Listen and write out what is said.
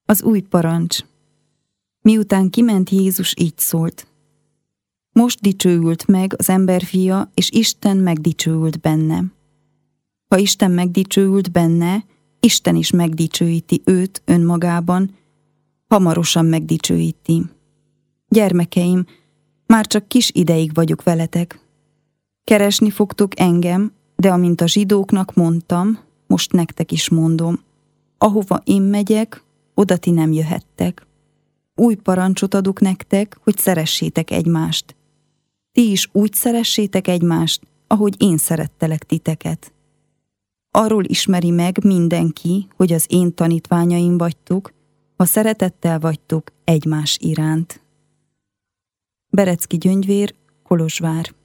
Az új parancs. Miután kiment, Jézus így szólt: most dicsőült meg az emberfia, és Isten megdicsőült benne. Ha Isten megdicsőült benne, Isten is megdicsőíti őt önmagában, hamarosan megdicsőíti. Gyermekeim, már csak kis ideig vagyok veletek. Keresni fogtok engem, de amint a zsidóknak mondtam, most nektek is mondom: ahova én megyek, oda ti nem jöhettek. Új parancsot adok nektek, hogy szeressétek egymást. Ti is úgy szeressétek egymást, ahogy én szerettelek titeket. Arról ismeri meg mindenki, hogy az én tanítványaim vagytok, ha szeretettel vagytok egymás iránt. Berecki Gyöngyvér, Kolozsvár.